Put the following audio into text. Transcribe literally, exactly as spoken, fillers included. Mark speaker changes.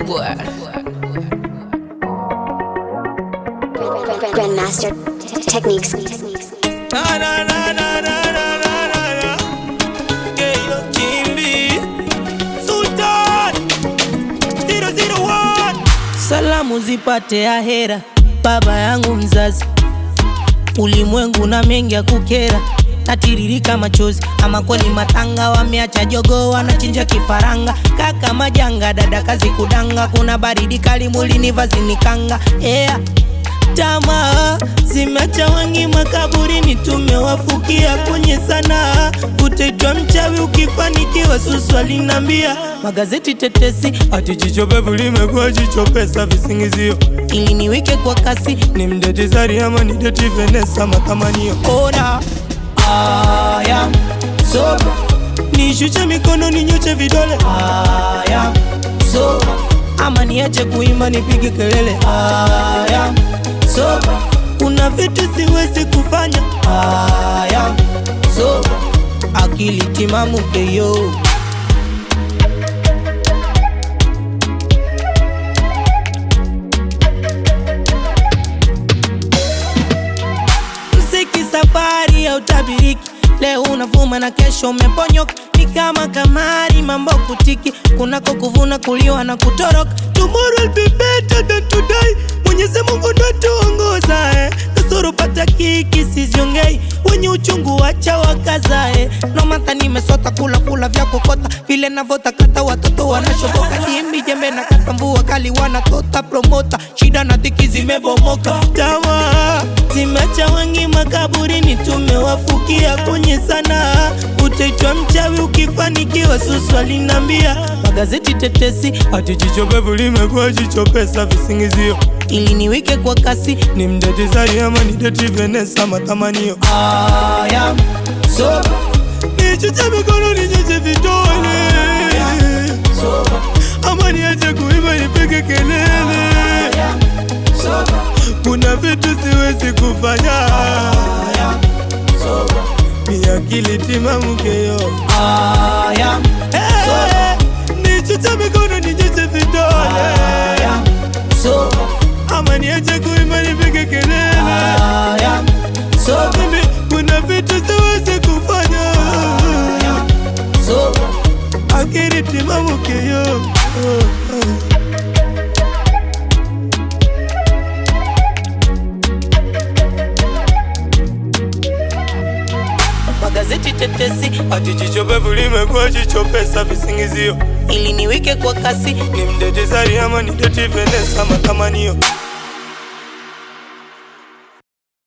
Speaker 1: boy.
Speaker 2: Grandmaster techniques.
Speaker 3: Na na na na na na na na. Keyo Kimbi Sultan zero zero one. Salamu zipate ahera baba yangu mzazi. Ulimwengu na mengi ya kukera, natiririka machozi. Ama kweli matanga wameacha jogo wanachinja kifaranga. Kaka majanga dada kazi kudanga, kuna baridi kali mwilini vazi nikanga. Yeah. Tamaa zimeacha wengi makaburini, tumewafukia kwenye sana. Utaitwa mchawi ukifanikiwa, susu alinambia. Magazeti tetesi ati jicho pevu limekuwa jicho pesa visingizio. Ili niweke kwa kasi, ni mdeti Zari ama ni deti Vanessa matamanio. Ona aya soba, nishuche mikono ninyoche vidole. Aya soba, ama niache kuimba nipige kelele. Aya soba, kuna vitu siwezi kufanya. Aya soba, akili timamu keyo. Msiki safari ya utabiriki, leo unavuma na kesho umeponyoka. Ni kama kamari mambo kutiki, kunako kuvuna kuliwa na kutoroka. Tomorrow will be better than today, Mwenyezi Mungu ndo tuongoza eh. Kasoro pata kiki siziongei, wenye uchungu wacha wakazae. No mata nimesota kula kula vya kokota, vile navota kata watoto wanashoboka. Jimbi jembe na kata mvua kali wanatota promota, shida na dhiki zimebomoka. Tamaa zimeacha wengi makaburini, tumewafukia kwenye sana. Utaitwa mchawi ukifanikiwa, susu alinambia. Magazeti tetesi ati jicho pevu limekuwa jicho pesa visingizio. Ili niweke kwa kasi, ni mdeti Zari ama ni deti Vanessa matamanio. Aya soba, nichuche mikono ninyoche vidole. Aya soba, ama niache kuimba nipige kelele. Aya soba, kuna vitu siwezi kufanya. Aya soba, ni akili timamu keyo. Aya soba, nichuche mikono ninyoche vidole. Aya soba, ama niache kuimba nipige kelele. Aya soba, kuna vitu siwezi kufanya. Aya soba, akili timamu keyo. Magazeti tetesi ati jicho pevu limekuwa jicho pesa visingizio. Ili niweke kwa kasi, ni mdeti Zari ama ni deti Vanessa matamanio.